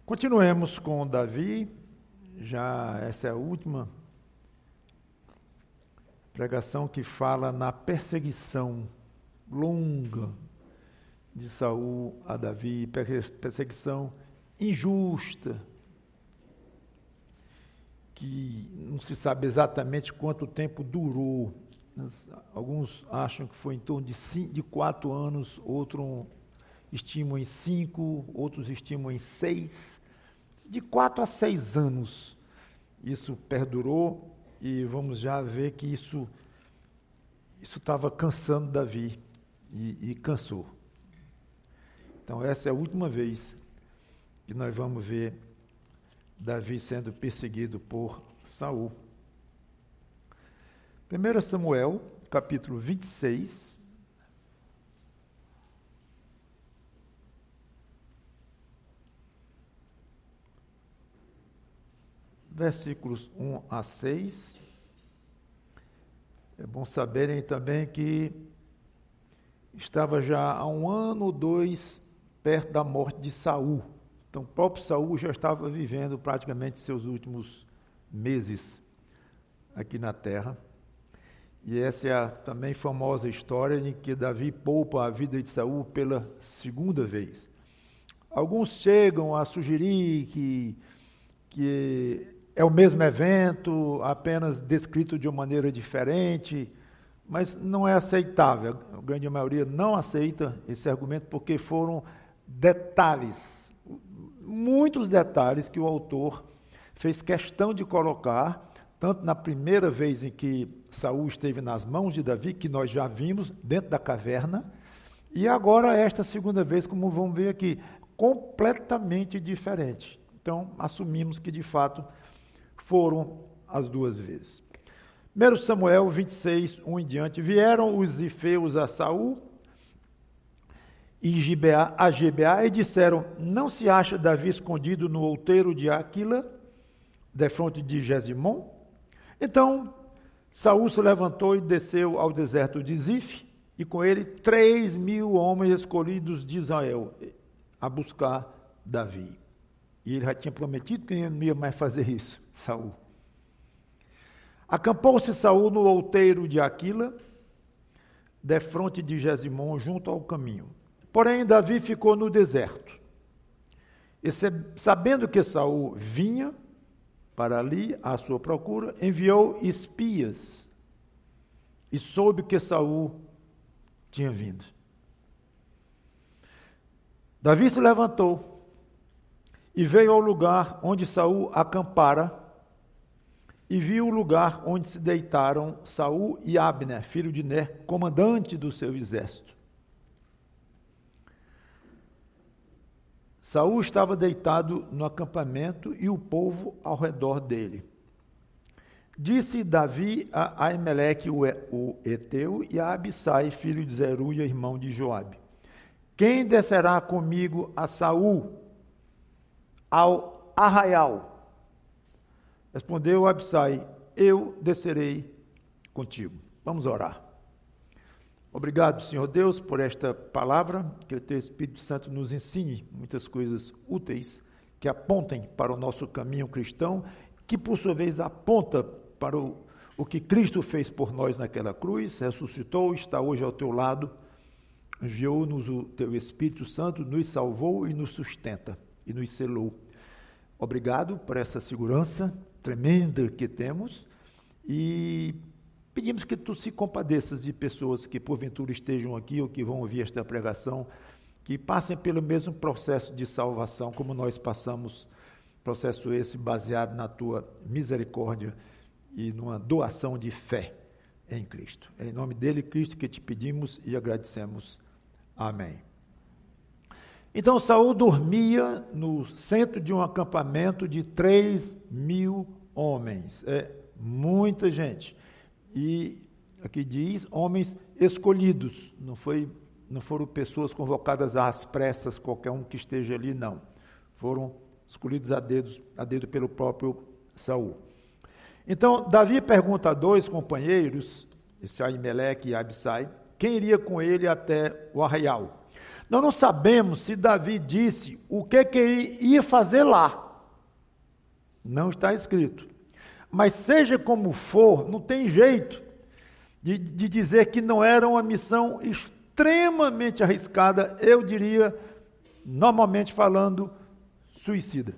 Continuemos com Davi, já essa é a última pregação que fala na perseguição longa de Saul a Davi, perseguição injusta, que não se sabe exatamente quanto tempo durou. Alguns acham que foi em torno de 4 anos, outros estimam em 5, outros estimam em 6. De 4 a 6 anos isso perdurou, e vamos já ver que isso estava cansando Davi, e cansou. Então essa é a última vez que nós vamos ver Davi sendo perseguido por Saul. 1 Samuel, capítulo 26, versículos 1 a 6. É bom saberem também que estava já há 1 ano ou 2 perto da morte de Saul. Então, o próprio Saul já estava vivendo praticamente seus últimos meses aqui na terra. E essa é a também famosa história em que Davi poupa a vida de Saul pela segunda vez. Alguns chegam a sugerir que é o mesmo evento, apenas descrito de uma maneira diferente, mas não é aceitável. A grande maioria não aceita esse argumento porque foram detalhes, muitos detalhes que o autor fez questão de colocar, tanto na primeira vez em que Saul esteve nas mãos de Davi, que nós já vimos dentro da caverna, e agora esta segunda vez, como vamos ver aqui, completamente diferente. Então, assumimos que de fato foram as 2 vezes. 1 Samuel 26, 1 em diante, vieram os zifeus a Saul e a Gibeá e disseram: não se acha Davi escondido no outeiro de Aquila, defronte de Gesimom? Então Saul se levantou e desceu ao deserto de Zif, e com ele 3.000 homens escolhidos de Israel a buscar Davi. E ele já tinha prometido que não ia mais fazer isso, Saul. Acampou-se Saul no outeiro de Aquila, defronte de Gesimom, junto ao caminho. Porém, Davi ficou no deserto. E sabendo que Saul vinha para ali à sua procura, enviou espias e soube que Saul tinha vindo. Davi se levantou e veio ao lugar onde Saul acampara, e viu o lugar onde se deitaram Saul e Abner, filho de Ner, comandante do seu exército. Saul estava deitado no acampamento e o povo ao redor dele. Disse Davi a Aimeleque o Eteu e a Abissai, filho de Zeruia, irmão de Joabe: quem descerá comigo a Saul ao arraial? Respondeu Abissai: eu descerei contigo. Vamos orar. Obrigado, Senhor Deus, por esta palavra, que o Teu Espírito Santo nos ensine muitas coisas úteis, que apontem para o nosso caminho cristão, que por sua vez aponta para o que Cristo fez por nós naquela cruz, ressuscitou, está hoje ao Teu lado, enviou-nos o Teu Espírito Santo, nos salvou e nos sustenta, e nos selou. Obrigado por essa segurança tremenda que temos, e pedimos que Tu se compadeças de pessoas que porventura estejam aqui ou que vão ouvir esta pregação, que passem pelo mesmo processo de salvação como nós passamos, processo esse baseado na Tua misericórdia e numa doação de fé em Cristo. É em nome dele, Cristo, que Te pedimos e agradecemos. Amém. Então Saul dormia no centro de um acampamento de 3.000 homens. É muita gente. E aqui diz homens escolhidos. Não foram pessoas convocadas às pressas, qualquer um que esteja ali, não. Foram escolhidos a dedo pelo próprio Saul. Então Davi pergunta a 2 companheiros, esse Aimeleque e Abissai, quem iria com ele até o arraial. Nós não sabemos se Davi disse o que ele ia fazer lá. Não está escrito. Mas seja como for, não tem jeito de dizer que não era uma missão extremamente arriscada, eu diria, normalmente falando, suicida.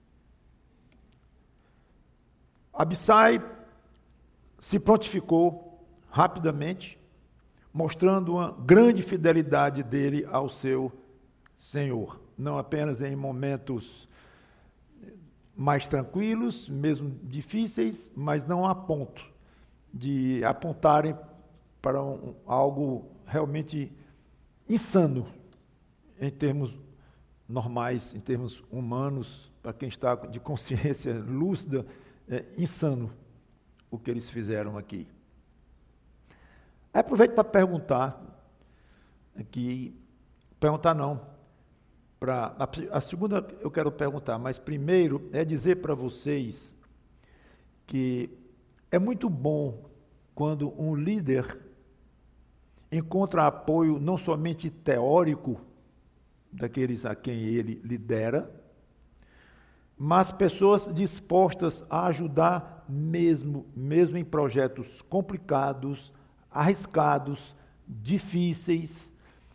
Abissai se prontificou rapidamente, mostrando uma grande fidelidade dele ao seu Senhor. Não apenas em momentos mais tranquilos, mesmo difíceis, mas não a ponto de apontarem para algo realmente insano em termos normais, em termos humanos, para quem está de consciência lúcida, é insano o que eles fizeram aqui. Aí aproveito para perguntar a segunda eu quero perguntar, mas primeiro é dizer para vocês que é muito bom quando um líder encontra apoio não somente teórico daqueles a quem ele lidera, mas pessoas dispostas a ajudar mesmo em projetos complicados, arriscados, difíceis.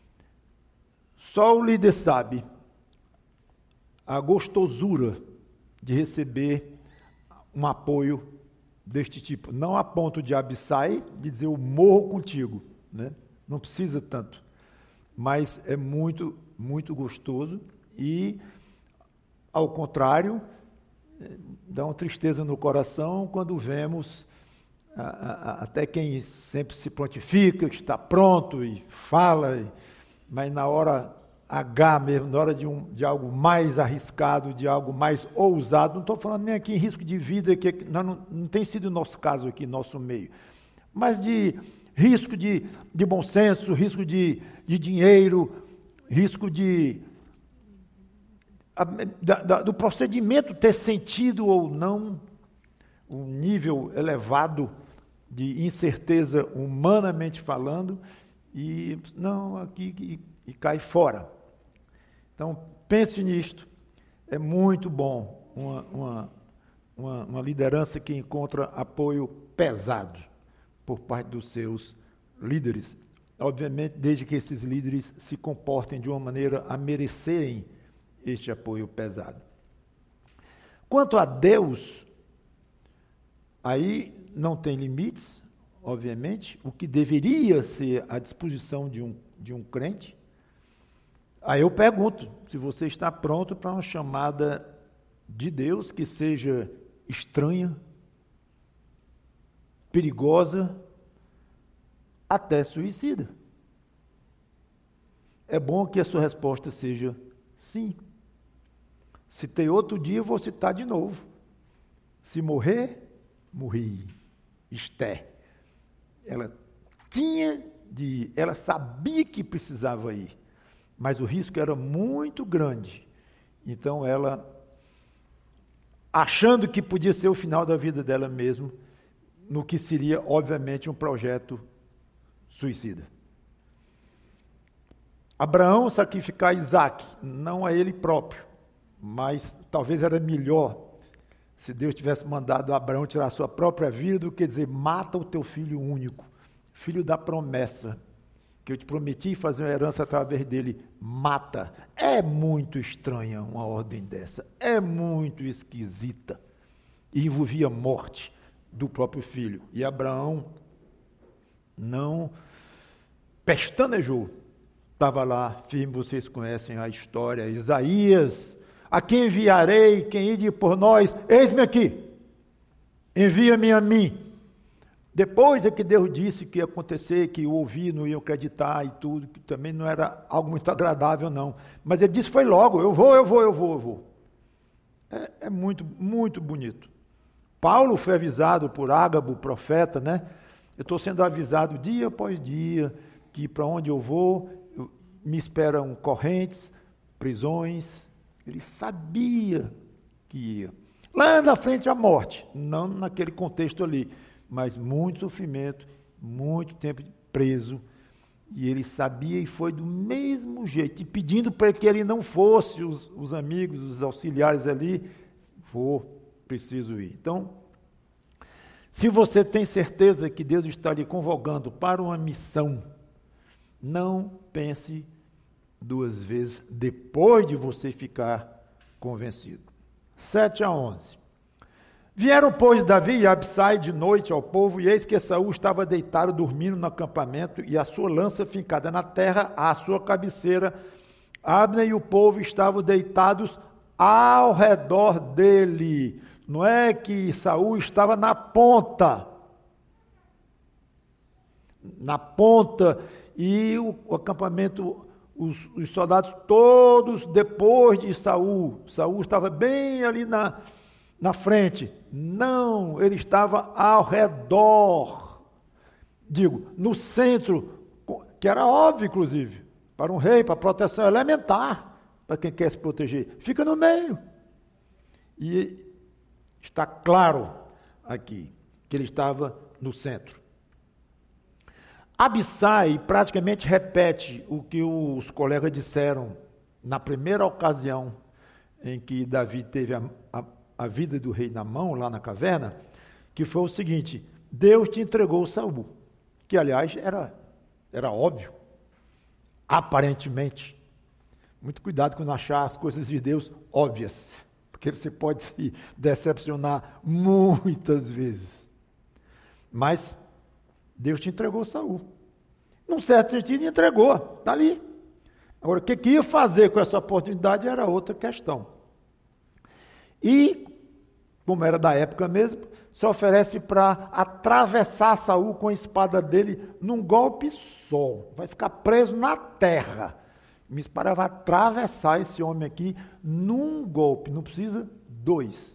Só o líder sabe a gostosura de receber um apoio deste tipo. Não a ponto de Abissai, de dizer eu morro contigo, né? Não precisa tanto. Mas é muito, muito gostoso e, ao contrário, dá uma tristeza no coração quando vemos até quem sempre se prontifica, está pronto e fala, mas na hora H mesmo, na hora de algo mais arriscado, de algo mais ousado, não estou falando nem aqui em risco de vida, que não tem sido o nosso caso aqui, nosso meio, mas de risco de bom senso, risco de dinheiro, risco do procedimento ter sentido ou não, um nível elevado de incerteza humanamente falando, e não, aqui e cai fora. Então, pense nisto, é muito bom uma liderança que encontra apoio pesado por parte dos seus líderes, obviamente desde que esses líderes se comportem de uma maneira a merecerem este apoio pesado. Quanto a Deus, aí não tem limites, obviamente, o que deveria ser à disposição de um crente. Aí eu pergunto, se você está pronto para uma chamada de Deus que seja estranha, perigosa, até suicida. É bom que a sua resposta seja sim. Citei outro dia, vou citar de novo. Se morrer, morri. Esther. Ela ela sabia que precisava ir, mas o risco era muito grande. Então ela, achando que podia ser o final da vida dela mesmo, no que seria, obviamente, um projeto suicida. Abraão sacrificar Isaac, não a ele próprio, mas talvez era melhor se Deus tivesse mandado Abraão tirar a sua própria vida do que dizer, mata o teu filho único, filho da promessa, que eu te prometi fazer uma herança através dele, mata. É muito estranha uma ordem dessa, é muito esquisita, e envolvia morte do próprio filho. E Abraão não pestanejou, estava lá firme, vocês conhecem a história, Isaías, a quem enviarei, quem ide por nós, eis-me aqui, envia-me a mim. Depois é que Deus disse que ia acontecer, que o ouvir, não ia acreditar e tudo, que também não era algo muito agradável não, mas ele disse, foi logo, eu vou. É muito, muito bonito. Paulo foi avisado por Ágabo, profeta, né? Eu estou sendo avisado dia após dia, que para onde eu vou, me esperam correntes, prisões. Ele sabia que ia. Lá na frente a morte, não naquele contexto ali, mas muito sofrimento, muito tempo preso, E ele sabia e foi do mesmo jeito, e pedindo para que ele não fosse, os amigos, os auxiliares ali, preciso ir. Então, se você tem certeza que Deus está lhe convocando para uma missão, não pense duas vezes depois de você ficar convencido. 7-11. Vieram, pois, Davi e Abissai de noite ao povo, e eis que Esaú estava deitado, dormindo no acampamento, e a sua lança fincada na terra, à sua cabeceira. Abner e o povo estavam deitados ao redor dele. Não é que Esaú estava na ponta, e o acampamento, os soldados todos depois de Esaú. Esaú estava bem ali na frente. Não, ele estava ao redor. No centro, que era óbvio, inclusive, para um rei, para proteção elementar, para quem quer se proteger. Fica no meio. E está claro aqui que ele estava no centro. Abissai praticamente repete o que os colegas disseram na primeira ocasião em que Davi teve a vida do rei na mão, lá na caverna, que foi o seguinte: Deus te entregou Saul, que aliás era óbvio, aparentemente. Muito cuidado quando achar as coisas de Deus óbvias, porque você pode se decepcionar muitas vezes. Mas Deus te entregou Saul. Num certo sentido, entregou, está ali. Agora, o que ia fazer com essa oportunidade era outra questão. E, como era da época mesmo, se oferece para atravessar Saul com a espada dele num golpe só. Vai ficar preso na terra. Minha espada vai atravessar esse homem aqui num golpe, não precisa dois.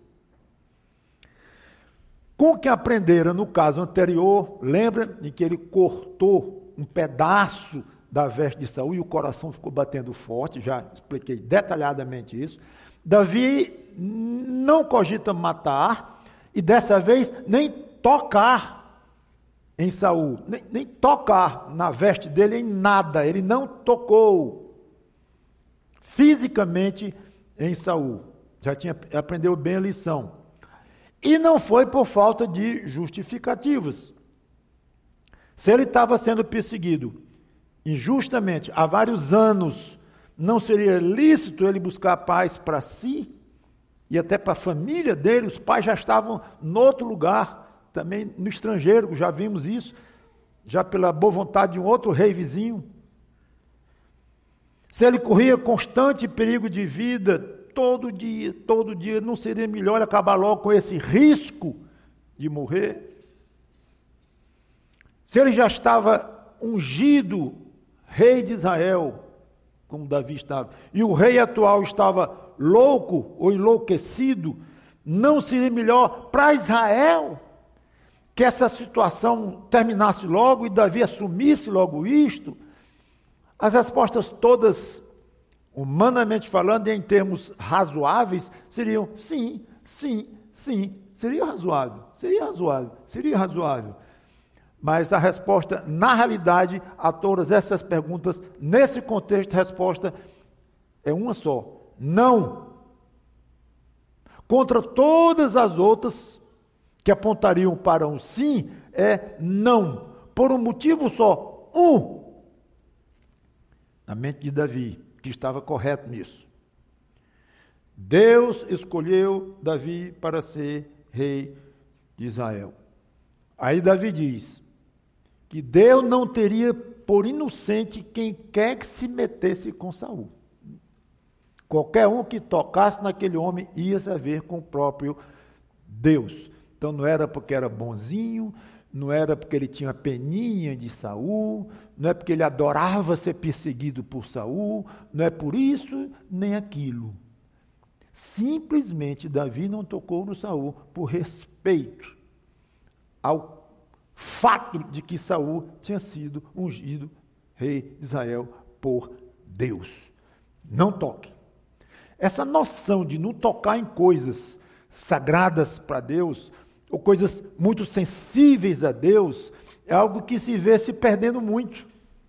Com o que aprenderam no caso anterior, lembra em que ele cortou um pedaço da veste de Saul e o coração ficou batendo forte, já expliquei detalhadamente isso. Davi não cogita matar e dessa vez nem tocar em Saul, nem tocar na veste dele em nada, ele não tocou fisicamente em Saul, aprendeu bem a lição. E não foi por falta de justificativas. Se ele estava sendo perseguido injustamente há vários anos, não seria lícito ele buscar paz para si e até para a família dele? Os pais já estavam em outro lugar, também no estrangeiro, já vimos isso, já pela boa vontade de um outro rei vizinho. Se ele corria constante perigo de vida, todo dia, não seria melhor acabar logo com esse risco de morrer? Se ele já estava ungido rei de Israel, como Davi estava, e o rei atual estava louco ou enlouquecido, não seria melhor para Israel que essa situação terminasse logo e Davi assumisse logo isto? As respostas todas, humanamente falando, e em termos razoáveis, seriam sim, seria razoável. Mas a resposta, na realidade, a todas essas perguntas, nesse contexto, a resposta é uma só: não. Contra todas as outras que apontariam para um sim, é não. Por um motivo só, na mente de Davi, que estava correto nisso. Deus escolheu Davi para ser rei de Israel. Aí Davi diz que Deus não teria por inocente quem quer que se metesse com Saul. Qualquer um que tocasse naquele homem ia se ver com o próprio Deus. Então não era porque era bonzinho, não era porque ele tinha peninha de Saul, não é porque ele adorava ser perseguido por Saul, não é por isso nem aquilo. Simplesmente Davi não tocou no Saul por respeito ao fato de que Saul tinha sido ungido rei de Israel por Deus. Não toque. Essa noção de não tocar em coisas sagradas para Deus, ou coisas muito sensíveis a Deus, é algo que se vê se perdendo muito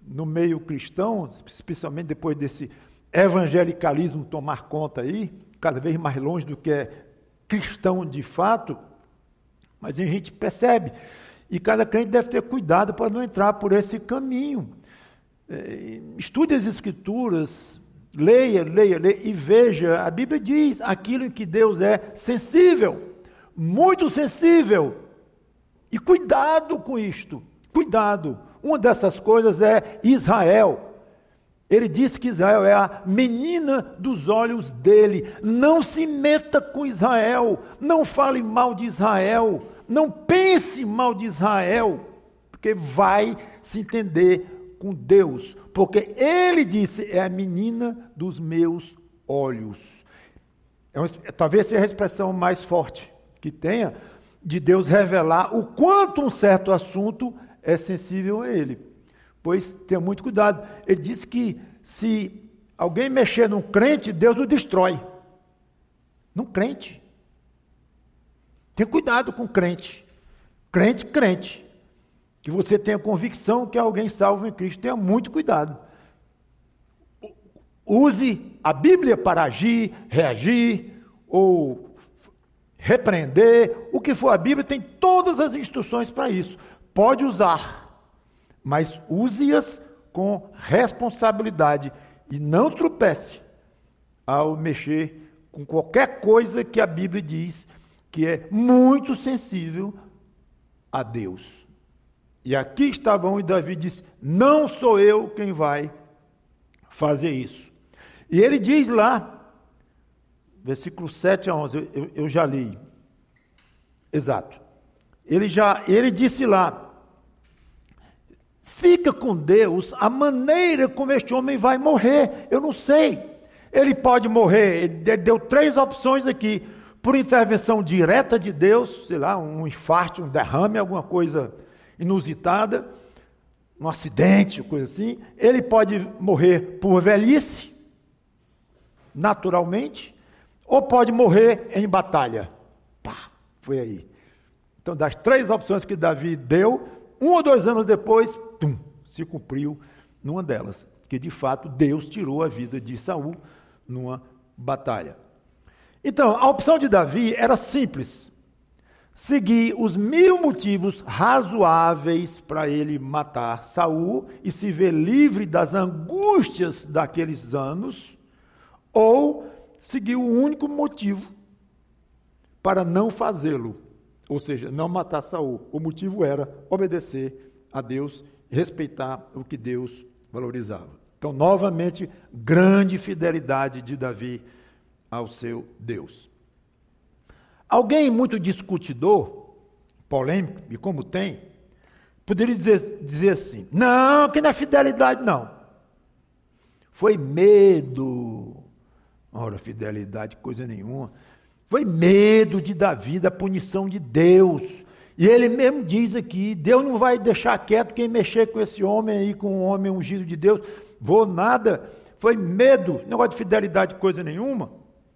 no meio cristão, especialmente depois desse evangelicalismo tomar conta aí, cada vez mais longe do que é cristão de fato, mas a gente percebe, e cada crente deve ter cuidado para não entrar por esse caminho. Estude as Escrituras, leia e veja, a Bíblia diz aquilo em que Deus é sensível, muito sensível, e cuidado com isto, cuidado. Uma dessas coisas é Israel. Ele disse que Israel é a menina dos olhos dele. Não se meta com Israel, não fale mal de Israel, não pense mal de Israel, porque vai se entender com Deus, porque ele disse, é a menina dos meus olhos. Talvez seja a expressão mais forte que tenha, de Deus revelar o quanto um certo assunto é sensível a ele. Pois tenha muito cuidado. Ele diz que se alguém mexer num crente, Deus o destrói. Num crente. Tenha cuidado com crente. Crente. Que você tenha convicção que é alguém salvo em Cristo. Tenha muito cuidado. Use a Bíblia para agir, reagir ou repreender. O que for a Bíblia tem todas as instruções para isso. Pode usar, mas use-as com responsabilidade e não tropece ao mexer com qualquer coisa que a Bíblia diz que é muito sensível a Deus. E aqui estavam e Davi disse, não sou eu quem vai fazer isso. E ele diz lá, versículo 7 a 11, eu já li, exato. Ele disse lá, fica com Deus a maneira como este homem vai morrer. Eu não sei. Ele pode morrer, ele deu 3 opções aqui, por intervenção direta de Deus, sei lá, um infarto, um derrame, alguma coisa inusitada, um acidente, coisa assim. Ele pode morrer por velhice, naturalmente, ou pode morrer em batalha. Pá, foi aí. Então, das 3 opções que Davi deu, 1 ou 2 anos depois, se cumpriu numa delas, que de fato Deus tirou a vida de Saul numa batalha. Então, a opção de Davi era simples, seguir os 1000 motivos razoáveis para ele matar Saul e se ver livre das angústias daqueles anos, ou seguir o único motivo para não fazê-lo, ou seja, não matar Saul. O motivo era obedecer a Deus, respeitar o que Deus valorizava. Então, novamente, grande fidelidade de Davi ao seu Deus. Alguém muito discutidor, polêmico, e como tem, poderia dizer assim, não, que não é fidelidade não. Foi medo. Ora, fidelidade, coisa nenhuma. Foi medo de Davi, da punição de Deus. E ele mesmo diz aqui, Deus não vai deixar quieto quem mexer com esse homem aí, com o homem ungido de Deus. Vou nada. Foi medo, negócio de fidelidade, coisa nenhuma.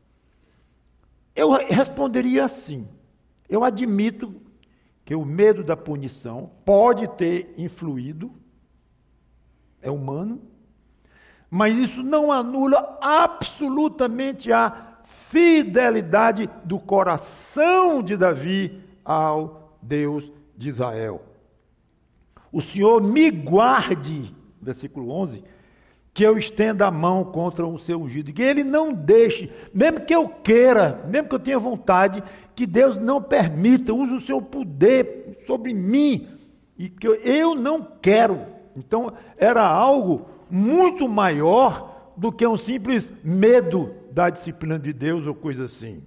Eu responderia assim, eu admito que o medo da punição pode ter influído, é humano, mas isso não anula absolutamente a fidelidade do coração de Davi ao Deus de Israel. O Senhor me guarde, versículo 11, que eu estenda a mão contra o seu ungido, que ele não deixe, mesmo que eu queira, mesmo que eu tenha vontade, que Deus não permita, use o seu poder sobre mim, e que eu não quero. Então, era algo muito maior do que um simples medo da disciplina de Deus ou coisa assim.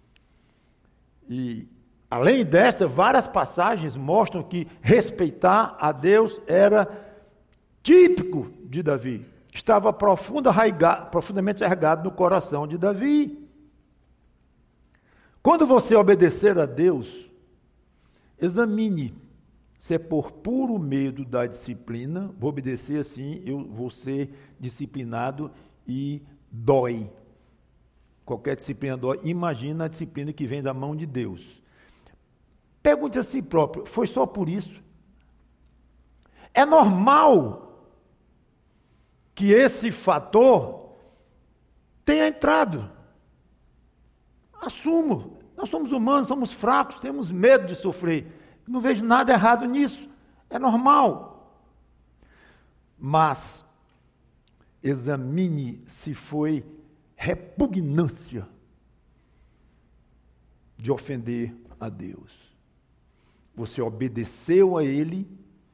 E, além dessa, várias passagens mostram que respeitar a Deus era típico de Davi. Estava profundamente arraigado no coração de Davi. Quando você obedecer a Deus, examine se é por puro medo da disciplina, vou obedecer assim, eu vou ser disciplinado e dói. Qualquer disciplina dói. Imagina a disciplina que vem da mão de Deus. Pergunte a si próprio, foi só por isso? É normal que esse fator tenha entrado. Assumo, nós somos humanos, somos fracos, temos medo de sofrer. Não vejo nada errado nisso, é normal. Mas examine se foi repugnância de ofender a Deus. Você obedeceu a Ele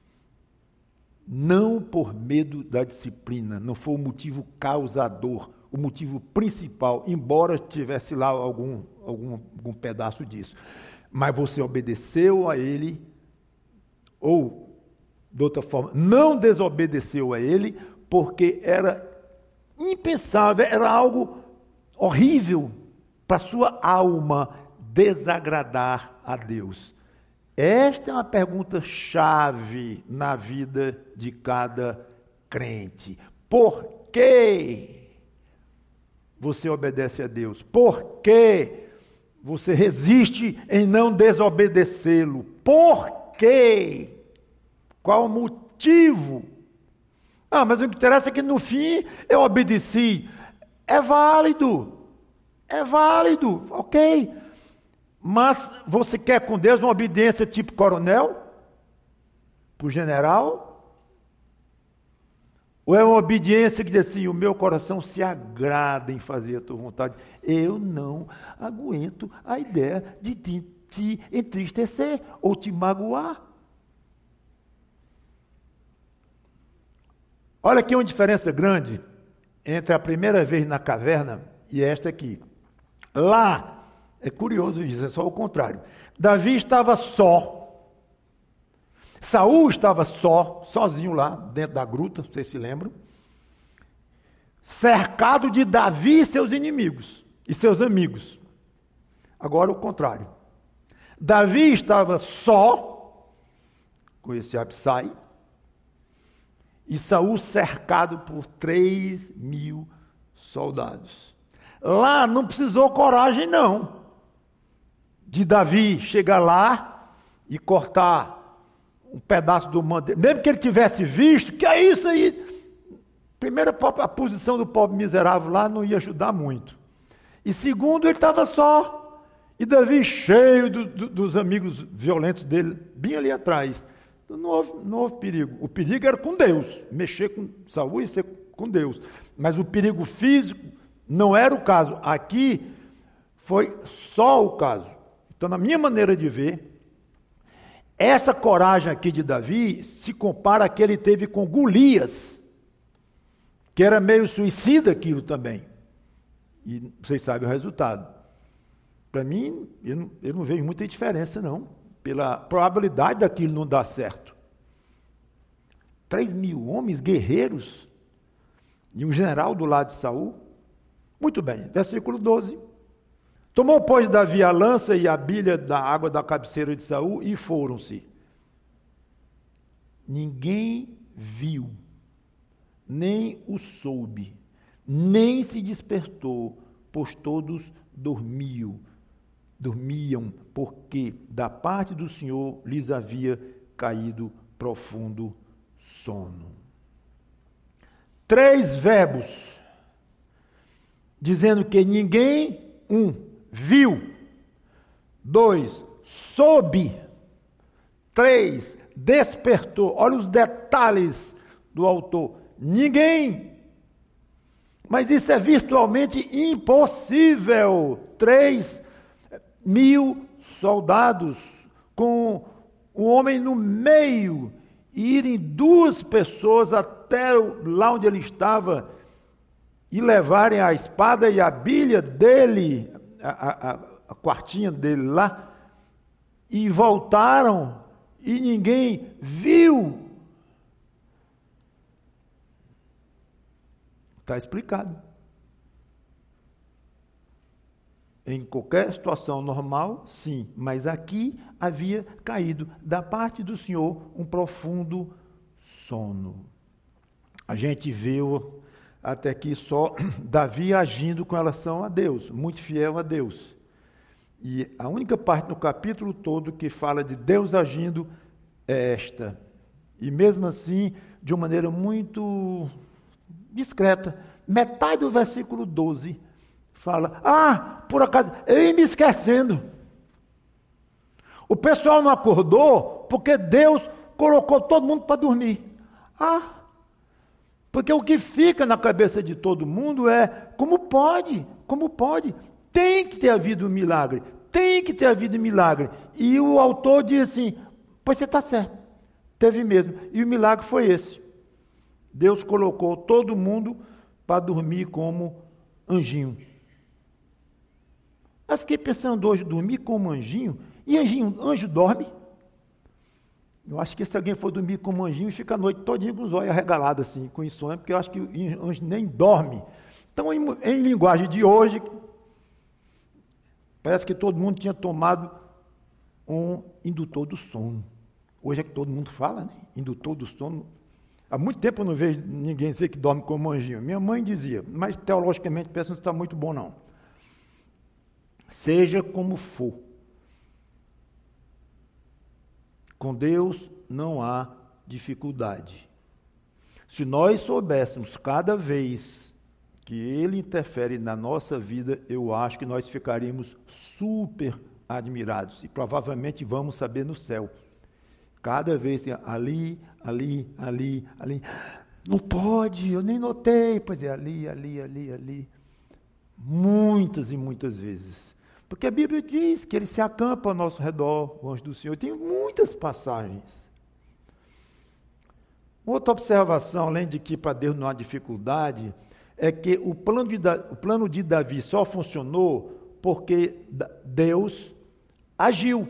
não por medo da disciplina, não foi o motivo causador, o motivo principal, embora tivesse lá algum pedaço disso. Mas você obedeceu a Ele, ou, de outra forma, não desobedeceu a Ele, porque era impensável, era algo horrível para a sua alma desagradar a Deus. Esta é uma pergunta chave na vida de cada crente. Por que você obedece a Deus? Por que você resiste em não desobedecê-lo? Por quê? Qual o motivo? Mas o que interessa é que no fim eu obedeci. É válido, ok. Mas você quer com Deus uma obediência tipo coronel? Para o general? Ou é uma obediência que diz assim, o meu coração se agrada em fazer a tua vontade? Eu não aguento a ideia de te entristecer ou te magoar. Olha aqui uma diferença grande entre a primeira vez na caverna e esta aqui. Lá, é curioso isso, é só o contrário. Davi estava só. Saul estava sozinho lá, dentro da gruta, vocês se lembram? Cercado de Davi e seus inimigos, e seus amigos. Agora o contrário. Davi estava só, com esse Absai, e Saul cercado por 3.000 soldados. Lá não precisou coragem, não, de Davi chegar lá e cortar um pedaço do manto dele. Mesmo que ele tivesse visto, que é isso aí? Primeiro, a posição do pobre miserável lá não ia ajudar muito. E segundo, ele estava só. E Davi cheio dos amigos violentos dele, bem ali atrás. Não houve perigo. O perigo era com Deus. Mexer com Saul e ser com Deus. Mas o perigo físico não era o caso. Aqui foi só o caso. Então, na minha maneira de ver, essa coragem aqui de Davi se compara à que ele teve com Golias, que era meio suicida aquilo também. E vocês sabem o resultado. Para mim, eu não vejo muita diferença, não. Pela probabilidade daquilo não dar certo. 3.000 homens guerreiros e um general do lado de Saul. Muito bem, versículo 12. Tomou, pois, Davi a lança e a bilha da água da cabeceira de Saul e foram-se. Ninguém viu, nem o soube, nem se despertou, pois todos dormiam, porque da parte do Senhor lhes havia caído profundo sono. 3 verbos, dizendo que ninguém, viu, 2, soube, 3, despertou. Olha os detalhes do autor. Ninguém. Mas isso é virtualmente impossível. 3.000 soldados com um homem no meio e irem 2 pessoas até lá onde ele estava e levarem a espada e a bilha dele, a quartinha dele lá, e voltaram e ninguém viu. Está explicado. Em qualquer situação normal, sim, mas aqui havia caído da parte do Senhor um profundo sono. A gente viu até aqui só Davi agindo com relação a Deus, muito fiel a Deus. E a única parte no capítulo todo que fala de Deus agindo é esta. E mesmo assim, de uma maneira muito discreta. Metade do versículo 12 fala, por acaso, eu ia me esquecendo. O pessoal não acordou porque Deus colocou todo mundo para dormir. Porque o que fica na cabeça de todo mundo é, como pode? Tem que ter havido um milagre, E o autor diz assim, pois você está certo, teve mesmo. E o milagre foi esse. Deus colocou todo mundo para dormir como anjinho. Eu fiquei pensando hoje, dormir como anjinho, e anjo dorme? Eu acho que se alguém for dormir como anjinho, fica a noite todinha com os olhos arregalados, assim, com insônia, porque eu acho que o anjo nem dorme. Então, em linguagem de hoje, parece que todo mundo tinha tomado um indutor do sono. Hoje é que todo mundo fala, né? Indutor do sono. Há muito tempo eu não vejo ninguém dizer que dorme como anjinho. Minha mãe dizia, mas teologicamente parece que não está muito bom, não. Seja como for, com Deus não há dificuldade. Se nós soubéssemos cada vez que Ele interfere na nossa vida, eu acho que nós ficaríamos super admirados. E provavelmente vamos saber no céu. Cada vez ali. Não pode, eu nem notei. Pois é, ali. Muitas e muitas vezes. Porque a Bíblia diz que Ele se acampa ao nosso redor, o anjo do Senhor. Tem muitas passagens. Outra observação, além de que para Deus não há dificuldade, é que o plano de Davi só funcionou porque Deus agiu.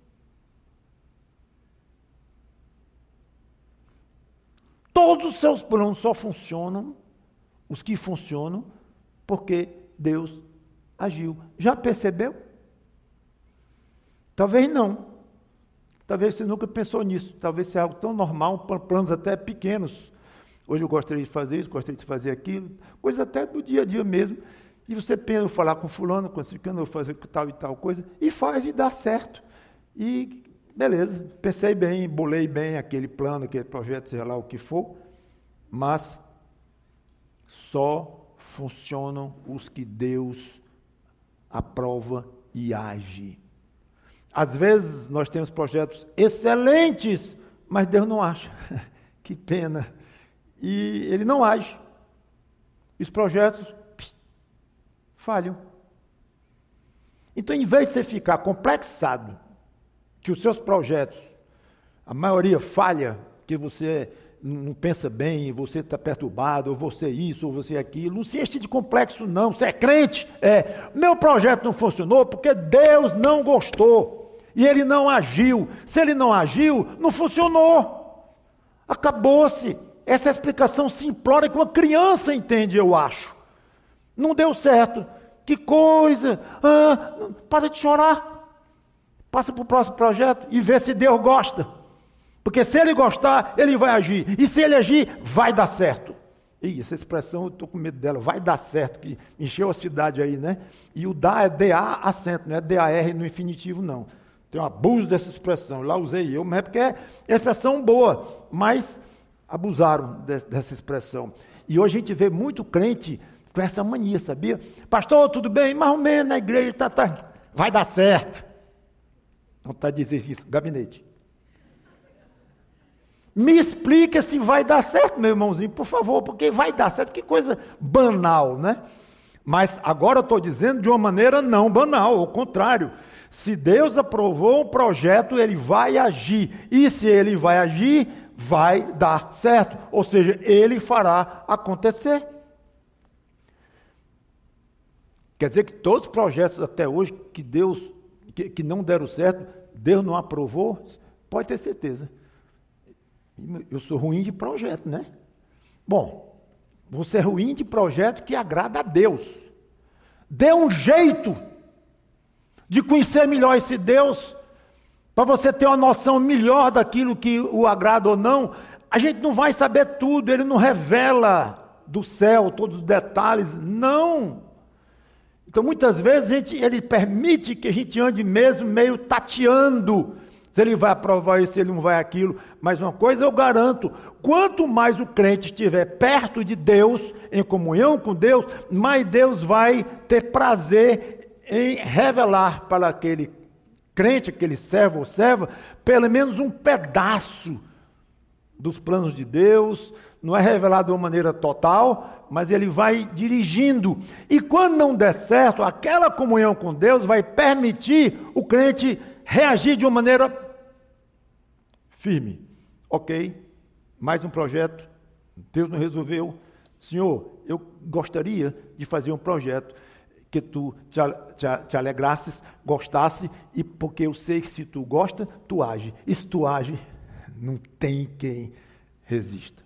Todos os seus planos só funcionam, os que funcionam, porque Deus agiu. Já percebeu? Talvez não. Talvez você nunca pensou nisso. Talvez seja algo tão normal, planos até pequenos. Hoje eu gostaria de fazer isso, gostaria de fazer aquilo, coisa até do dia a dia mesmo. E você pensa, vou falar com fulano, com ciclano, vou fazer tal e tal coisa, e faz e dá certo. E beleza, pensei bem, bolei bem aquele plano, aquele projeto, seja lá o que for, mas só funcionam os que Deus aprova e age. Às vezes nós temos projetos excelentes, mas Deus não acha. Que pena. E Ele não age. Os projetos falham. Então, em vez de você ficar complexado, que os seus projetos, a maioria falha, que você não pensa bem, você está perturbado, ou você isso, ou você aquilo, não se enche de complexo não, você é crente, meu projeto não funcionou porque Deus não gostou, e Ele não agiu, se Ele não agiu, não funcionou, acabou-se, essa é a explicação simplória que uma criança entende, eu acho, não deu certo, que coisa, para de chorar, passa para o próximo projeto e vê se Deus gosta. Porque se Ele gostar, Ele vai agir. E se Ele agir, vai dar certo. E essa expressão, eu estou com medo dela, vai dar certo, que encheu a cidade aí, né? E o dar é D-A acento, não é D-A-R no infinitivo, não. Tem um abuso dessa expressão, lá usei eu, mas é porque é expressão boa, mas abusaram dessa expressão. E hoje a gente vê muito crente com essa mania, sabia? Pastor, tudo bem? Mais ou menos, na igreja, vai dar certo. Não está dizendo isso, gabinete. Me explica se vai dar certo, meu irmãozinho, por favor, porque vai dar certo, que coisa banal, né? Mas agora eu estou dizendo de uma maneira não banal, ao contrário. Se Deus aprovou um projeto, Ele vai agir. E se Ele vai agir, vai dar certo. Ou seja, Ele fará acontecer. Quer dizer que todos os projetos até hoje que não deram certo, Deus não aprovou, pode ter certeza. Eu sou ruim de projeto, né? Bom, você é ruim de projeto que agrada a Deus. Dê um jeito de conhecer melhor esse Deus, para você ter uma noção melhor daquilo que o agrada ou não. A gente não vai saber tudo, Ele não revela do céu todos os detalhes, não. Então, muitas vezes, Ele permite que a gente ande mesmo meio tateando. se ele vai aprovar isso, se ele não vai aquilo. Mas uma coisa eu garanto, quanto mais o crente estiver perto de Deus, em comunhão com Deus, mais Deus vai ter prazer em revelar para aquele crente, aquele servo ou serva, pelo menos um pedaço dos planos de Deus. Não é revelado de uma maneira total, mas ele vai dirigindo. E quando não der certo, aquela comunhão com Deus vai permitir o crente reagir de uma maneira firme. Ok, mais um projeto, Deus não resolveu. Senhor, eu gostaria de fazer um projeto que tu te alegrasses, gostasse, e porque eu sei que se tu gosta, tu age. E se tu age, não tem quem resista.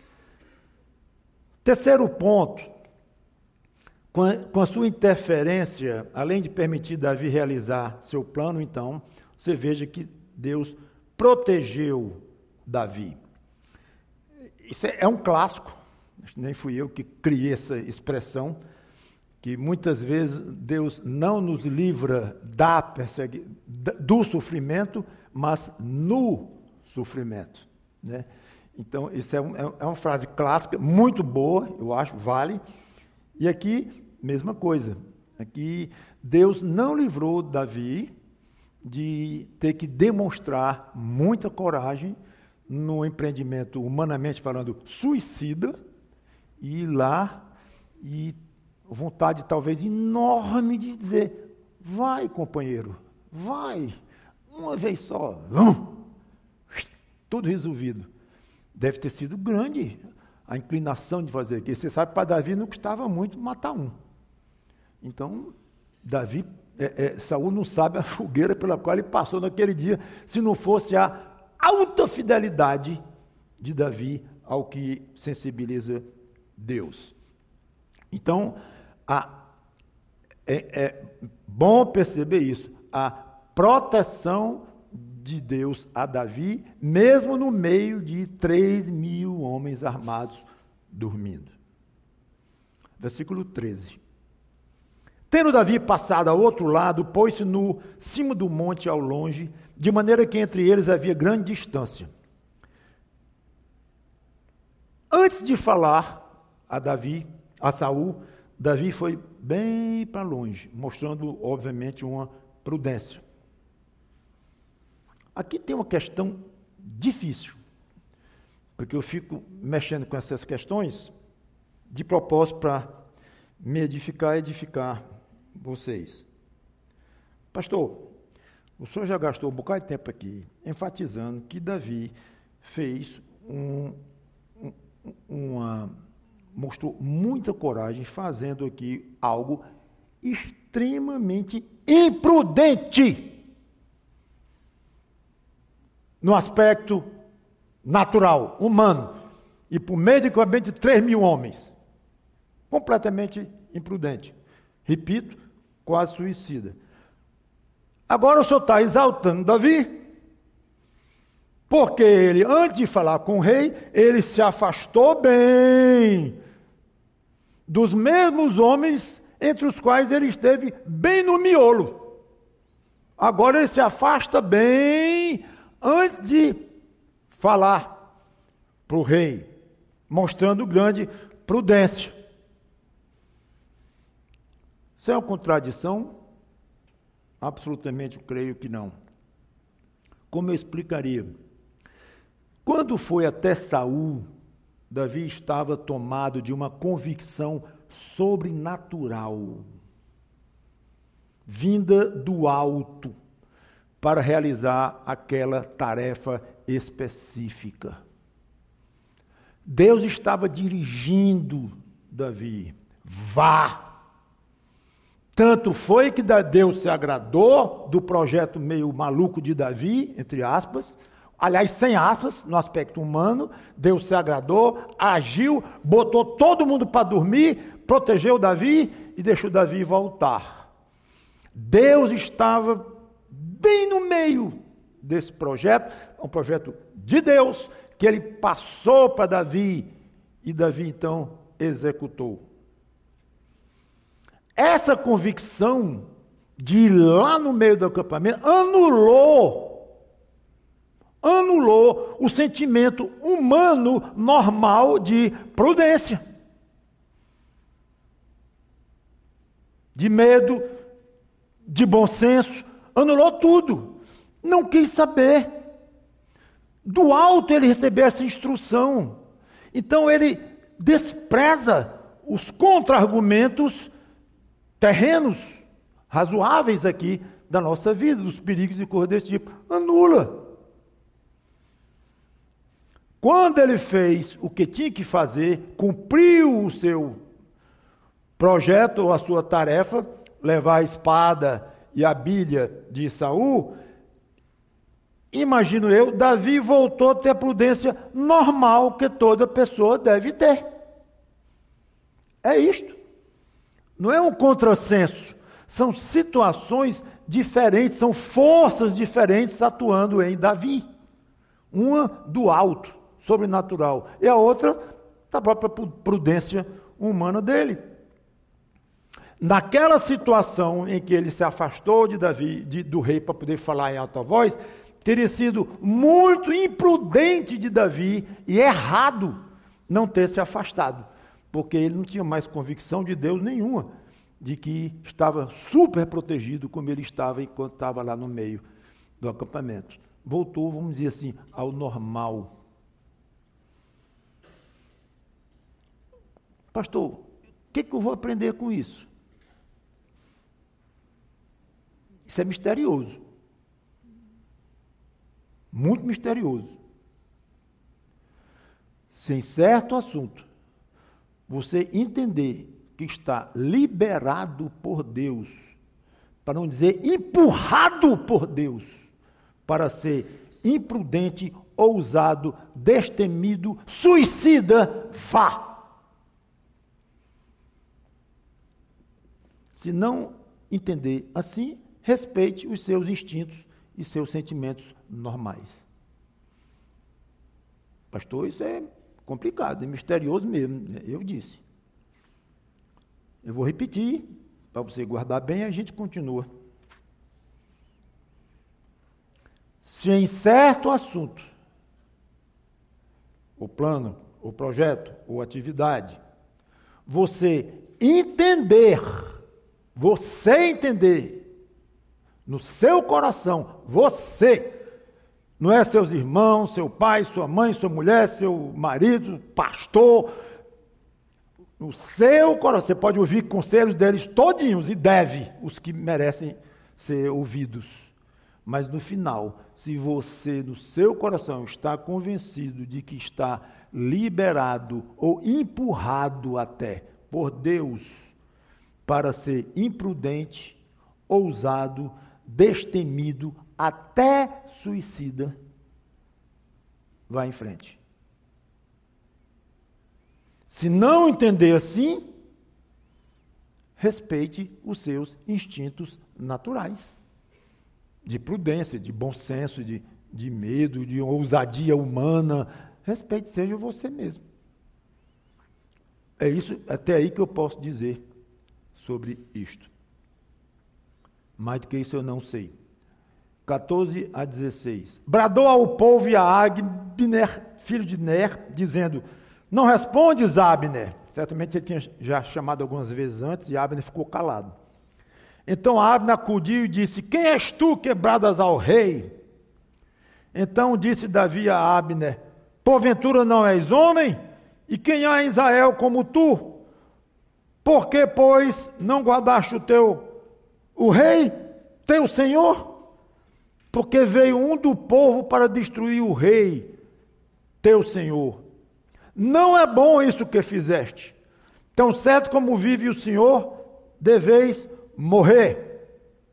Terceiro ponto, com a sua interferência, além de permitir Davi realizar seu plano, então, você veja que Deus protegeu Davi. Isso é um clássico, nem fui eu que criei essa expressão, que muitas vezes Deus não nos livra do sofrimento, mas no sofrimento, né? Então, isso é uma frase clássica, muito boa, eu acho, vale. E aqui, mesma coisa. Aqui, Deus não livrou Davi de ter que demonstrar muita coragem no empreendimento, humanamente falando, suicida, e ir lá e vontade talvez enorme de dizer, vai, companheiro, vai, uma vez só, tudo resolvido. Deve ter sido grande a inclinação de fazer aquilo. Você sabe, para Davi não custava muito matar um. Então, Saul não sabe a fogueira pela qual ele passou naquele dia, se não fosse a alta fidelidade de Davi ao que sensibiliza Deus. Então, é bom perceber isso, a proteção de Deus a Davi, mesmo no meio de 3.000 homens armados dormindo. Versículo 13. Tendo Davi passado ao outro lado, pôs-se no cimo do monte ao longe, de maneira que entre eles havia grande distância. Antes de falar a Saul, Davi foi bem para longe, mostrando, obviamente, uma prudência. Aqui tem uma questão difícil, porque eu fico mexendo com essas questões de propósito para me edificar e edificar vocês. Pastor, o senhor já gastou um bocado de tempo aqui enfatizando que Davi fez mostrou muita coragem fazendo aqui algo extremamente imprudente no aspecto natural, humano, e por meio de 3.000 homens, completamente imprudente. Repito, quase suicida. Agora o senhor está exaltando Davi, porque ele, antes de falar com o rei, ele se afastou bem dos mesmos homens entre os quais ele esteve bem no miolo. Agora ele se afasta bem antes de falar para o rei, mostrando grande prudência. Isso é uma contradição? Absolutamente, eu creio que não. Como eu explicaria? Quando foi até Saul, Davi estava tomado de uma convicção sobrenatural, vinda do alto, para realizar aquela tarefa específica. Deus estava dirigindo Davi. Vá! Tanto foi que Deus se agradou do projeto meio maluco de Davi, entre aspas, aliás, sem aspas, no aspecto humano. Deus se agradou, agiu, botou todo mundo para dormir, protegeu Davi e deixou Davi voltar. Deus estava bem no meio desse projeto, um projeto de Deus, que ele passou para Davi, e Davi então executou. Essa convicção de ir lá no meio do acampamento anulou anulou o sentimento humano normal de prudência, de medo, de bom senso, anulou tudo. Não quis saber. Do alto ele recebeu essa instrução. Então ele despreza os contra-argumentos terrenos, razoáveis aqui da nossa vida, dos perigos e coisas desse tipo. Anula. Quando ele fez o que tinha que fazer, cumpriu o seu projeto ou a sua tarefa, levar a espada e a bilha de Saul, imagino eu, Davi voltou a ter a prudência normal que toda pessoa deve ter. É isto. Não é um contrassenso. São situações diferentes, são forças diferentes atuando em Davi. Uma do alto, sobrenatural, e a outra da própria prudência humana dele. Naquela situação em que ele se afastou de Davi, do rei, para poder falar em alta voz, teria sido muito imprudente de Davi e errado não ter se afastado, porque ele não tinha mais convicção de Deus nenhuma, de que estava super protegido como ele estava enquanto estava lá no meio do acampamento. Voltou, vamos dizer assim, ao normal. Pastor, o que eu vou aprender com isso? Isso é misterioso. Muito misterioso. Se em certo assunto você entender que está liberado por Deus, para não dizer empurrado por Deus, para ser imprudente, ousado, destemido, suicida, vá. Se não entender assim, respeite os seus instintos e seus sentimentos normais. Pastor, isso é complicado, é misterioso mesmo, eu disse. Eu vou repetir, para você guardar bem, a gente continua. Se em certo assunto, o plano, o projeto, ou atividade, você entender, no seu coração, não é seus irmãos, seu pai, sua mãe, sua mulher, seu marido, pastor, no seu coração, você pode ouvir conselhos deles todinhos, e deve, os que merecem ser ouvidos. Mas no final, se você no seu coração está convencido de que está liberado ou empurrado até por Deus para ser imprudente, ousado, destemido, até suicida, vá em frente. Se não entender assim, respeite os seus instintos naturais, de prudência, de bom senso, de medo, de ousadia humana. Respeite, seja você mesmo. É isso, até aí que eu posso dizer sobre isto. Mais do que isso eu não sei. 14 a 16. Bradou ao povo e a Abner, filho de Ner, dizendo: não respondes, Abner. Certamente ele tinha já chamado algumas vezes antes e Abner ficou calado. Então Abner acudiu e disse: quem és tu que bradas ao rei? Então disse Davi a Abner: porventura não és homem? E quem há em Israel como tu? Por que, pois, não guardaste o rei, teu senhor? Porque veio um do povo para destruir o rei, teu senhor. Não é bom isso que fizeste. Tão certo como vive o Senhor, deveis morrer.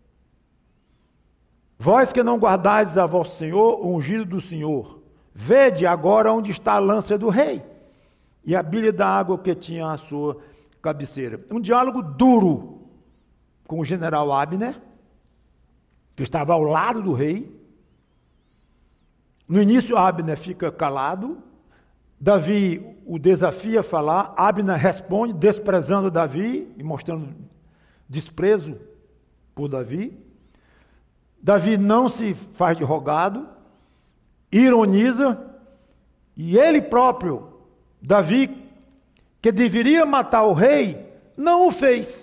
Vós que não guardais a vosso Senhor, o ungido do Senhor, vede agora onde está a lança do rei e a bilha da água que tinha à sua cabeceira. Um diálogo duro com o general Abner, que estava ao lado do rei. No início, Abner fica calado. Davi o desafia a falar. Abner responde, desprezando Davi e mostrando desprezo por Davi. Davi não se faz de rogado. ironiza, e ele próprio, Davi, que deveria matar o rei, não o fez.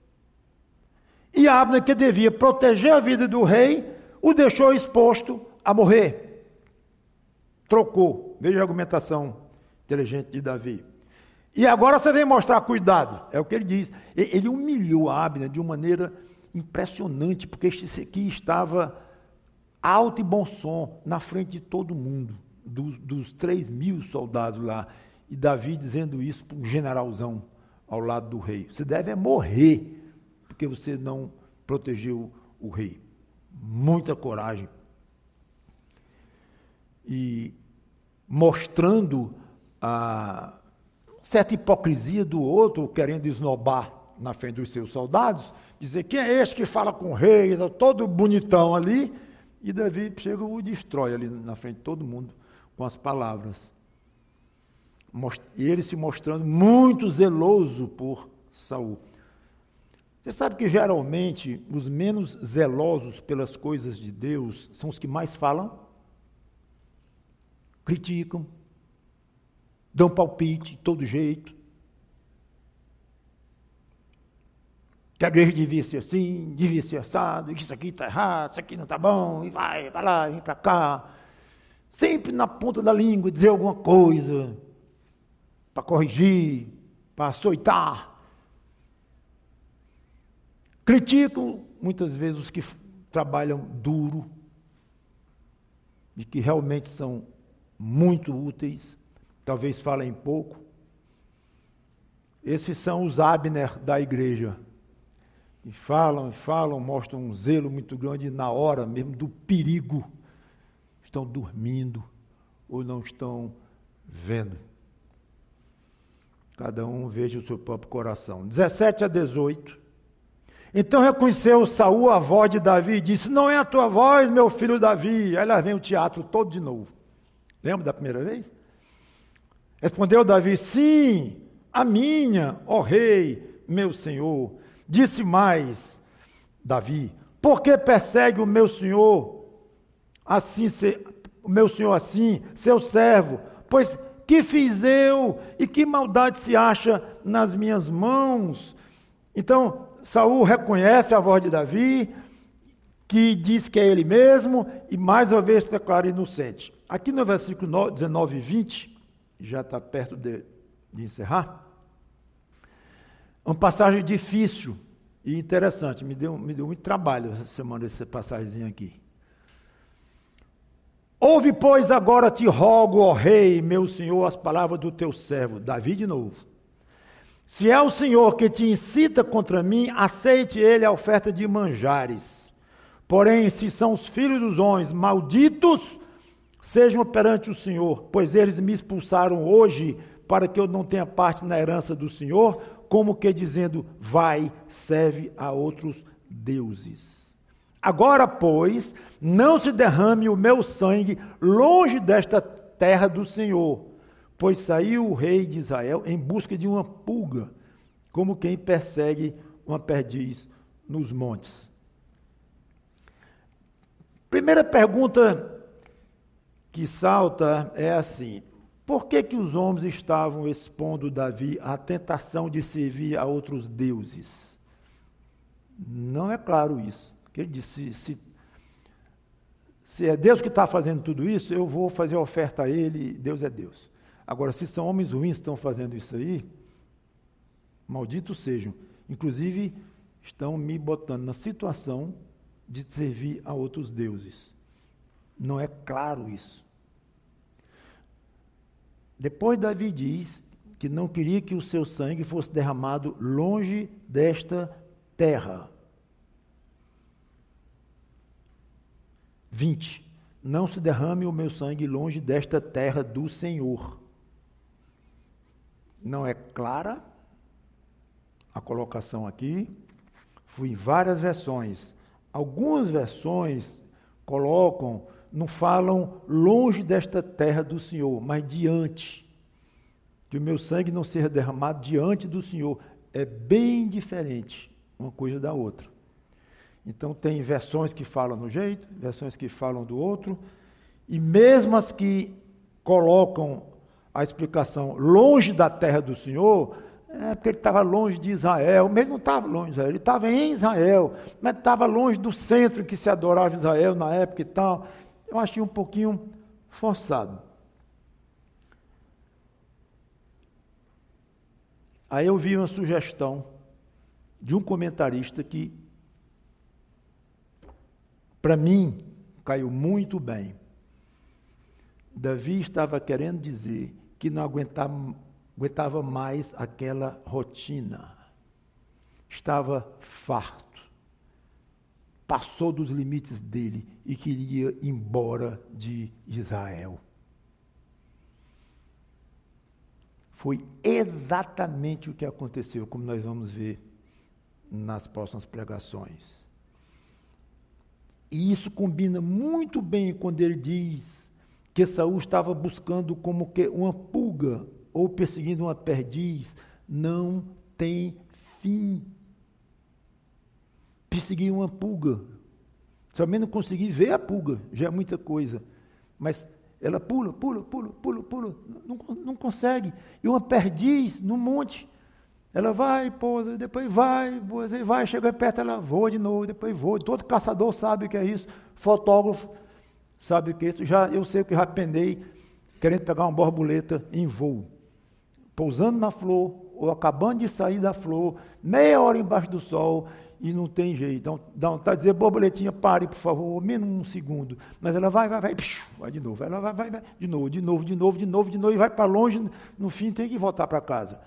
E Abner, que devia proteger a vida do rei, o deixou exposto a morrer. Trocou. Veja a argumentação inteligente de Davi. E agora você vem mostrar cuidado. É o que ele diz. Ele humilhou Abner de uma maneira impressionante, porque esse aqui estava alto e bom som na frente de todo mundo, dos 3.000 soldados lá. E Davi dizendo isso para um generalzão ao lado do rei. Você deve morrer, porque você não protegeu o rei. Muita coragem. E mostrando a certa hipocrisia do outro, querendo esnobar na frente dos seus soldados, dizer, quem é este que fala com o rei, todo bonitão ali, e Davi chega e o destrói ali na frente de todo mundo com as palavras. E ele se mostrando muito zeloso por Saul. Você sabe que geralmente os menos zelosos pelas coisas de Deus são os que mais falam, criticam, dão palpite de todo jeito. Que a igreja devia ser assim, devia ser assado, isso aqui está errado, isso aqui não está bom, e vai para lá, vem para cá. Sempre na ponta da língua dizer alguma coisa para corrigir, para açoitar. Criticam muitas vezes os que trabalham duro e que realmente são muito úteis, talvez falem pouco. Esses são os Abner da igreja. E falam, mostram um zelo muito grande na hora mesmo do perigo. Estão dormindo ou não estão vendo. Cada um veja o seu próprio coração. 17-18. Então reconheceu Saul a voz de Davi e disse, não é a tua voz, meu filho Davi. Aí lá vem o teatro todo de novo. Lembra da primeira vez? Respondeu Davi, sim, a minha, ó rei, meu senhor. Disse mais, Davi, por que persegue o meu senhor assim, seu servo? Pois que fiz eu e que maldade se acha nas minhas mãos? Então, Saul reconhece a voz de Davi, que diz que é ele mesmo, e mais uma vez se declara inocente. Aqui no versículo 19 e 20, já está perto de encerrar, uma passagem difícil e interessante, me deu muito trabalho essa semana essa passagem aqui. Ouve, pois, agora te rogo, ó rei, meu senhor, as palavras do teu servo, Davi de novo. Se é o Senhor que te incita contra mim, aceite ele a oferta de manjares. Porém, se são os filhos dos homens malditos, sejam perante o Senhor, pois eles me expulsaram hoje para que eu não tenha parte na herança do Senhor, como que dizendo, vai, serve a outros deuses. Agora, pois, não se derrame o meu sangue longe desta terra do Senhor, pois saiu o rei de Israel em busca de uma pulga, como quem persegue uma perdiz nos montes. Primeira pergunta que salta é assim, por que os homens estavam expondo Davi à tentação de servir a outros deuses? Não é claro isso. Ele disse, se é Deus que está fazendo tudo isso, eu vou fazer a oferta a ele, Deus é Deus. Agora, se são homens ruins que estão fazendo isso aí, malditos sejam. Inclusive, estão me botando na situação de servir a outros deuses. Não é claro isso. Depois Davi diz que não queria que o seu sangue fosse derramado longe desta terra. 20. Não se derrame o meu sangue longe desta terra do Senhor. Não é clara a colocação aqui. Fui em várias versões. Algumas versões colocam, não falam longe desta terra do Senhor, mas diante. Que o meu sangue não seja derramado diante do Senhor. É bem diferente uma coisa da outra. Então tem versões que falam de um jeito, versões que falam do outro, E mesmo as que colocam a explicação longe da terra do Senhor, porque ele estava longe de Israel, mas não estava longe de Israel, ele estava em Israel, mas estava longe do centro em que se adorava Israel na época e tal. Eu achei um pouquinho forçado. Aí eu vi uma sugestão de um comentarista que, para mim, caiu muito bem. Davi estava querendo dizer que não aguentava mais aquela rotina. Estava farto. Passou dos limites dele e queria ir embora de Israel. Foi exatamente o que aconteceu, como nós vamos ver nas próximas pregações. E isso combina muito bem quando ele diz que Saul estava buscando como que uma pulga ou perseguindo uma perdiz. Não tem fim. Perseguir uma pulga. Somente não conseguir ver a pulga, já é muita coisa. Mas ela pula, não consegue. E uma perdiz no monte, ela vai, pousa, depois vai, chega perto, ela voa de novo, depois voa. Todo caçador sabe o que é isso, fotógrafo sabe o que é isso. Eu sei que já penei querendo pegar uma borboleta em voo, pousando na flor, ou acabando de sair da flor, meia hora embaixo do sol, e não tem jeito. Então, dá vontade de dizer, borboletinha, pare, por favor, menos um segundo. Mas ela vai de novo. Ela vai, de novo, e vai para longe, no fim tem que voltar para casa.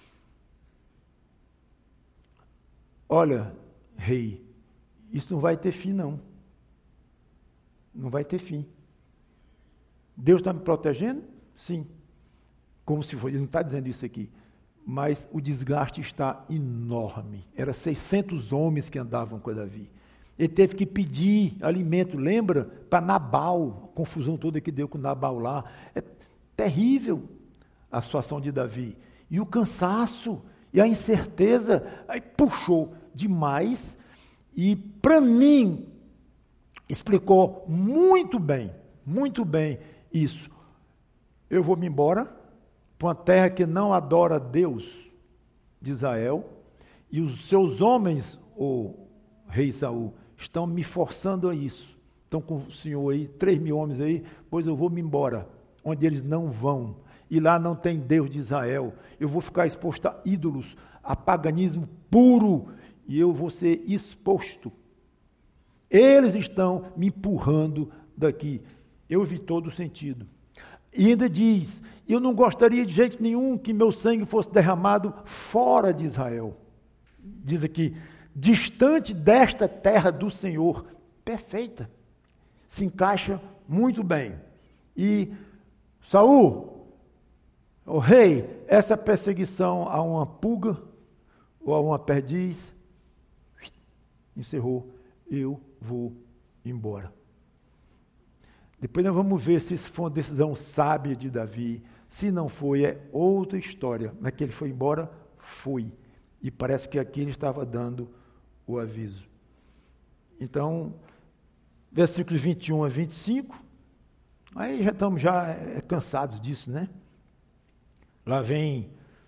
Olha, rei, isso não vai ter fim, não. Não vai ter fim. Deus está me protegendo? Sim. Como se fosse, ele não está dizendo isso aqui. Mas o desgaste está enorme. Era 600 homens que andavam com Davi. Ele teve que pedir alimento, lembra? Para Nabal, a confusão toda que deu com Nabal lá. É terrível a situação de Davi. E o cansaço, e a incerteza, aí puxou demais. E para mim, explicou muito bem isso. Eu vou me embora para uma terra que não adora Deus de Israel, e os seus homens, o rei Saul, estão me forçando a isso. Estão com o senhor aí, 3.000 homens aí, pois eu vou me embora, onde eles não vão. E lá não tem Deus de Israel. Eu vou ficar exposto a ídolos, a paganismo puro, e eu vou ser exposto. Eles estão me empurrando daqui. Eu vi todo o sentido. E ainda diz, eu não gostaria de jeito nenhum que meu sangue fosse derramado fora de Israel. Diz aqui, distante desta terra do Senhor. Perfeita. Se encaixa muito bem. E Saul, o rei, essa perseguição a uma pulga ou a uma perdiz, encerrou. Eu vou embora. Depois nós vamos ver se isso foi uma decisão sábia de Davi. Se não foi, é outra história. Mas que ele foi embora, foi. E parece que aqui ele estava dando o aviso. Então, versículos 21 a 25, aí já estamos cansados disso, né? Lá vem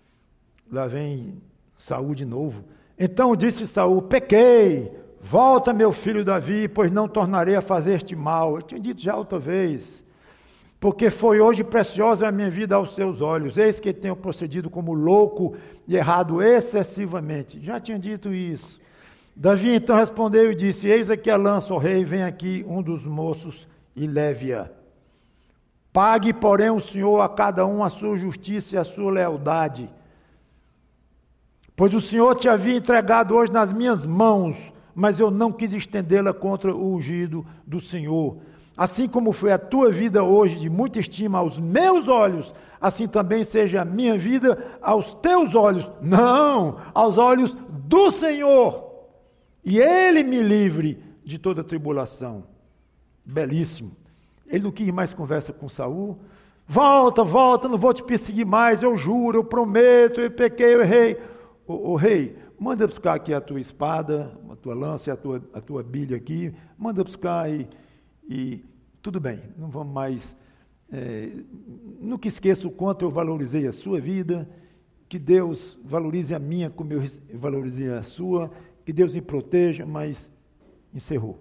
Saul de novo. Então disse Saul, pequei. Volta, meu filho Davi, pois não tornarei a fazer este mal. Eu tinha dito já outra vez. Porque foi hoje preciosa a minha vida aos seus olhos. Eis que tenho procedido como louco e errado excessivamente. Já tinha dito isso. Davi então respondeu e disse, eis aqui a lança, ó rei, vem aqui um dos moços e leve-a. Pague, porém, o Senhor a cada um a sua justiça e a sua lealdade. Pois o Senhor te havia entregado hoje nas minhas mãos, mas eu não quis estendê-la contra o ungido do Senhor. Assim como foi a tua vida hoje de muita estima aos meus olhos, assim também seja a minha vida aos teus olhos. Não, aos olhos do Senhor. E Ele me livre de toda tribulação. Belíssimo. Ele não quis mais conversa com Saul. Volta, não vou te perseguir mais, eu juro, eu prometo, eu pequei, eu errei. O rei, manda buscar aqui a tua espada, a tua lança e a tua bilha aqui, manda buscar e tudo bem, não vamos mais... nunca esqueça o quanto eu valorizei a sua vida, que Deus valorize a minha como eu valorizei a sua, que Deus me proteja, mas encerrou.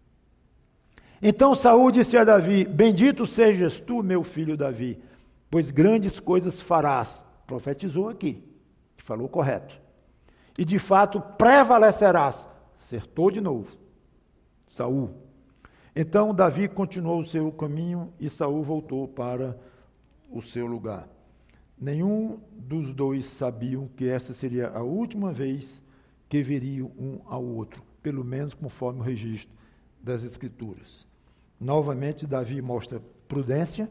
Então Saul disse a Davi: bendito sejas tu, meu filho Davi, pois grandes coisas farás. Profetizou aqui, falou correto. E de fato prevalecerás. Acertou de novo, Saul. Então Davi continuou o seu caminho e Saul voltou para o seu lugar. Nenhum dos dois sabiam que essa seria a última vez que veriam um ao outro, pelo menos conforme o registro das Escrituras. Novamente, Davi mostra prudência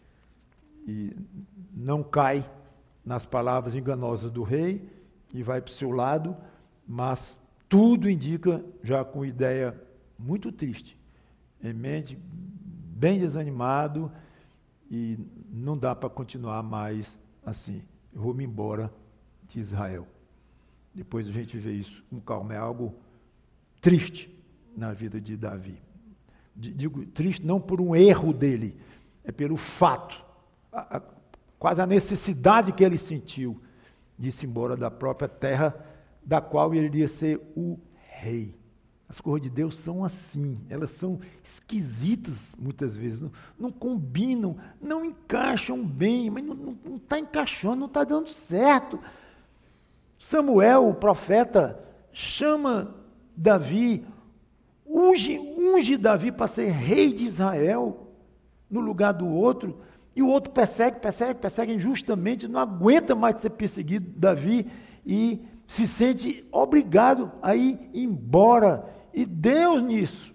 e não cai nas palavras enganosas do rei e vai para o seu lado, mas tudo indica, já com ideia muito triste, em mente, bem desanimado, e não dá para continuar mais assim. Eu vou me embora de Israel. Depois a gente vê isso com calma. É algo triste na vida de Davi. Digo triste não por um erro dele, é pelo fato, quase a necessidade que ele sentiu de ir embora da própria terra, da qual ele iria ser o rei. As coisas de Deus são assim, elas são esquisitas muitas vezes, não combinam, não encaixam bem, mas não está encaixando, não está dando certo. Samuel, o profeta, chama Davi, unge Davi para ser rei de Israel, no lugar do outro, e o outro persegue injustamente, não aguenta mais ser perseguido, Davi, e se sente obrigado a ir embora. E Deus nisso?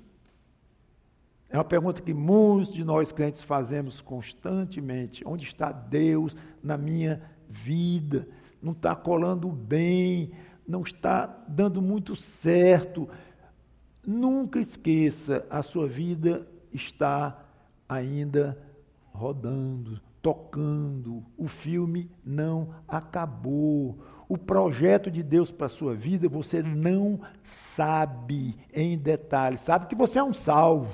É uma pergunta que muitos de nós crentes fazemos constantemente. Onde está Deus na minha vida? Não está colando bem, não está dando muito certo. Nunca esqueça, a sua vida está ainda rodando, tocando. O filme não acabou. O projeto de Deus para a sua vida, você não sabe em detalhes. Sabe que você é um salvo.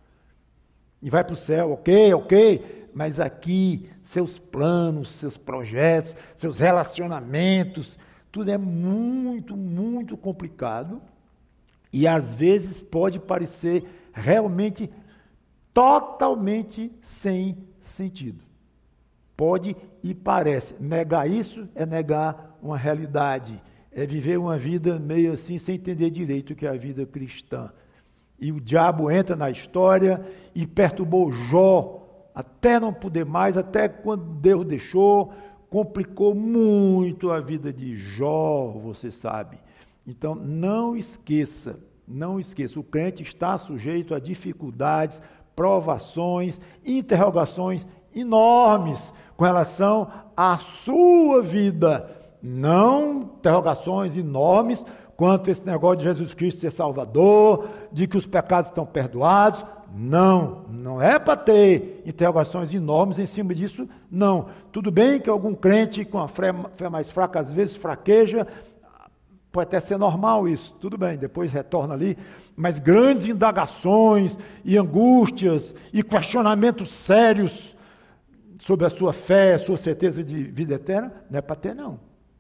E vai para o céu, ok. Mas aqui, seus planos, seus projetos, seus relacionamentos, tudo é muito, muito complicado. E às vezes pode parecer realmente, totalmente sem sentido. Pode e parece. Negar isso é negar uma realidade. É viver uma vida meio assim, sem entender direito o que é a vida cristã. E o diabo entra na história e perturbou Jó até não poder mais, até quando Deus deixou, complicou muito a vida de Jó, você sabe. Então, não esqueça, o crente está sujeito a dificuldades, provações, interrogações enormes com relação à sua vida. Não interrogações enormes quanto a esse negócio de Jesus Cristo ser Salvador, de que os pecados estão perdoados. Não é para ter interrogações enormes em cima disso, não. Tudo bem que algum crente com a fé mais fraca, às vezes fraqueja, pode até ser normal isso, tudo bem, depois retorna ali, mas grandes indagações e angústias e questionamentos sérios sobre a sua fé, a sua certeza de vida eterna, não é para ter, não.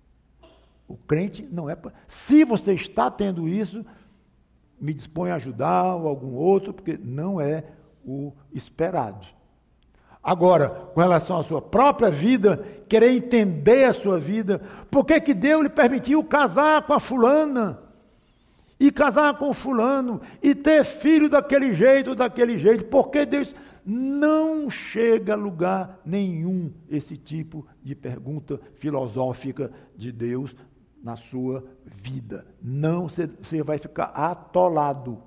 O crente não é para... Se você está tendo isso, me dispõe a ajudar ou algum outro, porque não é o esperado. Agora, com relação à sua própria vida, querer entender a sua vida, por que Deus lhe permitiu casar com a fulana, e casar com o fulano, e ter filho daquele jeito, porque Deus não chega a lugar nenhum esse tipo de pergunta filosófica de Deus na sua vida. Não, você vai ficar atolado.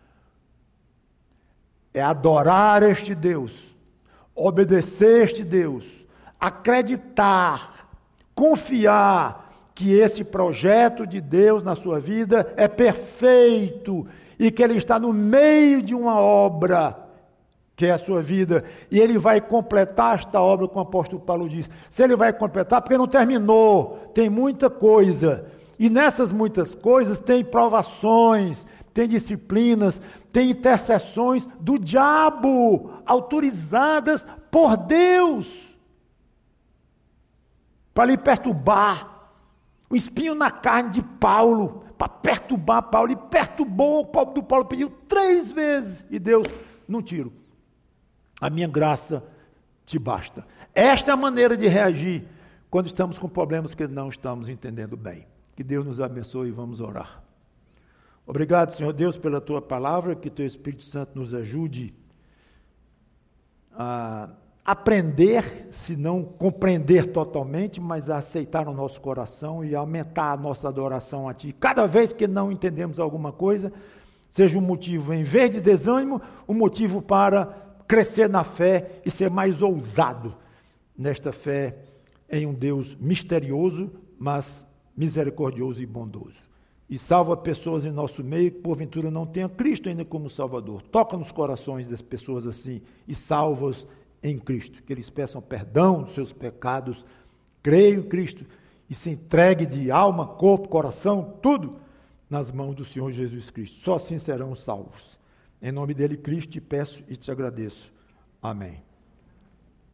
É adorar este Deus, obedecer este Deus, acreditar, confiar que esse projeto de Deus na sua vida é perfeito e que Ele está no meio de uma obra que é a sua vida, e Ele vai completar esta obra, como o apóstolo Paulo diz. Se Ele vai completar, porque não terminou, tem muita coisa, e nessas muitas coisas tem provações, tem disciplinas, tem intercessões do diabo, autorizadas por Deus, para lhe perturbar. O espinho na carne de Paulo, para perturbar Paulo, e perturbou. O pobre do Paulo pediu 3 vezes, e Deus, não tiro, a minha graça te basta. Esta é a maneira de reagir quando estamos com problemas que não estamos entendendo bem. Que Deus nos abençoe e vamos orar. Obrigado, Senhor Deus, pela Tua palavra, que Teu Espírito Santo nos ajude a aprender, se não compreender totalmente, mas a aceitar no nosso coração e aumentar a nossa adoração a Ti. Cada vez que não entendemos alguma coisa, seja um motivo, em vez de desânimo, um motivo para crescer na fé e ser mais ousado nesta fé em um Deus misterioso, mas misericordioso e bondoso. E salva pessoas em nosso meio que porventura não tenham Cristo ainda como Salvador. Toca nos corações das pessoas assim e salva-os em Cristo. Que eles peçam perdão dos seus pecados, creiam em Cristo e se entregue de alma, corpo, coração, tudo nas mãos do Senhor Jesus Cristo. Só assim serão salvos. Em nome dele, Cristo, te peço e te agradeço. Amém.